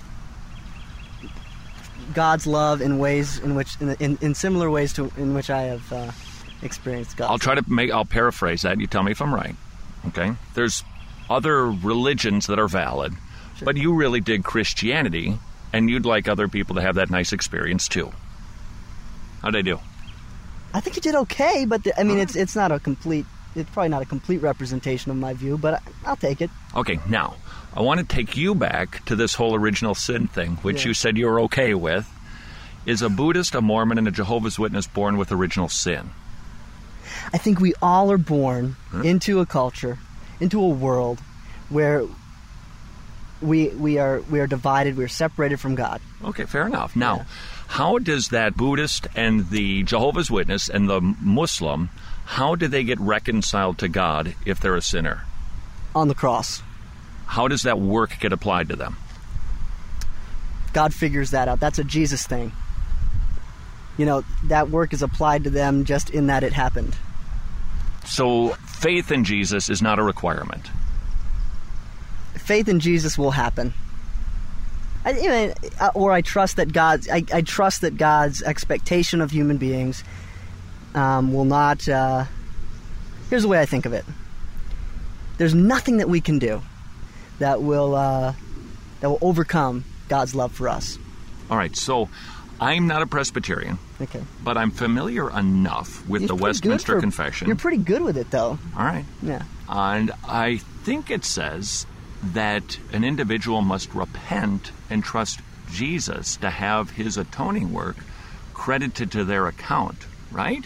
God's love in ways in which, in, in, in similar ways to in which I have uh, experienced God. I'll try to make. I'll paraphrase that. You tell me if I'm right. Okay. There's other religions that are valid, sure. But you really dig Christianity, and you'd like other people to have that nice experience too. How'd I do? I think you did okay, but the, I mean, it's it's not a complete. It's probably not a complete representation of my view, but I, I'll take it. Okay, now, I want to take you back to this whole original sin thing, which yeah. you said you were okay with. Is a Buddhist, a Mormon, and a Jehovah's Witness born with original sin? I think we all are born huh? into a culture, into a world where we we are we are divided, we are separated from God. Okay, fair enough. Now, yeah. How does that Buddhist and the Jehovah's Witness and the Muslim, how do they get reconciled to God if they're a sinner? On the cross. How does that work get applied to them? God figures that out. That's a Jesus thing. You know, that work is applied to them just in that it happened. So faith in Jesus is not a requirement. Faith in Jesus will happen. I, you know, or I trust that God's. I, I trust that God's expectation of human beings um, will not. Uh, here's the way I think of it. There's nothing that we can do that will uh, that will overcome God's love for us. All right, so I'm not a Presbyterian. Okay. But I'm familiar enough with You're the Westminster for, Confession. You're pretty good with it, though. All right. Yeah. And I think it says that an individual must repent and trust Jesus to have his atoning work credited to their account, right?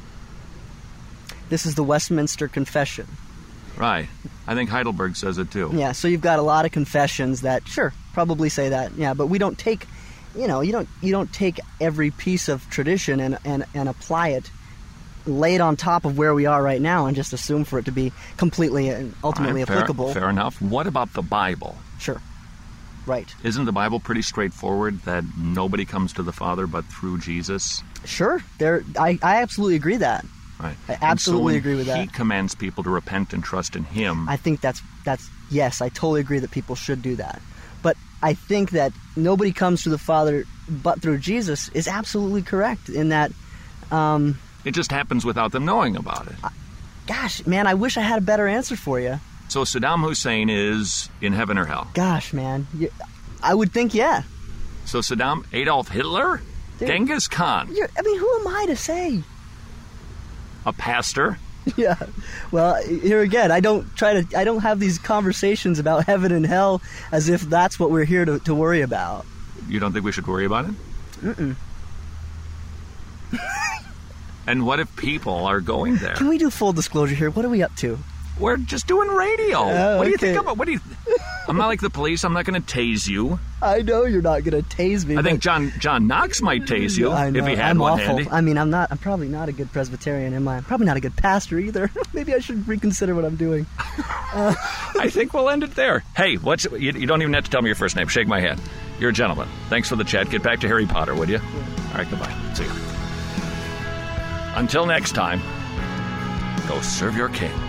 This is the Westminster Confession. Right. I think Heidelberg says it too. Yeah, so you've got a lot of confessions that, sure, probably say that. Yeah, but we don't take you know, you don't you don't take every piece of tradition and, and, and apply it, lay it on top of where we are right now and just assume for it to be completely and ultimately Right, fair- applicable. Fair enough. What about the Bible? Sure. Right. Isn't the Bible pretty straightforward that nobody comes to the Father but through Jesus? Sure. There, I, I absolutely agree that. Right. I And absolutely so when agree with that. He commands people to repent and trust in Him. I think that's that's yes, I totally agree that people should do that. But I think that nobody comes to the Father but through Jesus is absolutely correct in that. Um, it just happens without them knowing about it. Gosh, man, I wish I had a better answer for you. So Saddam Hussein is in heaven or hell? Gosh, man, you, I would think yeah. So Saddam, Adolf Hitler, Dude, Genghis Khan, You're, I mean, who am I to say? a pastor. Yeah. Well, here again, I don't try to. I don't have these conversations about heaven and hell as if that's what we're here to, to worry about. You don't think we should worry about it? Mm-mm. And what if people are going there? Can we do full disclosure here? What are we up to? We're just doing radio. Oh, what do you okay. think about? What do you? I'm not like the police. I'm not going to tase you. I know you're not going to tase me. I think but- John John Knox might tase you I know. if he had I'm one awful. handy. I mean, I'm not. I'm probably not a good Presbyterian, am I? I'm probably not a good pastor either. Maybe I should reconsider what I'm doing. Uh, I think we'll end it there. Hey, what's you, you don't even have to tell me your first name. Shake my hand. You're a gentleman. Thanks for the chat. Get back to Harry Potter, would you? All right, goodbye. See you. Until next time, go serve your king.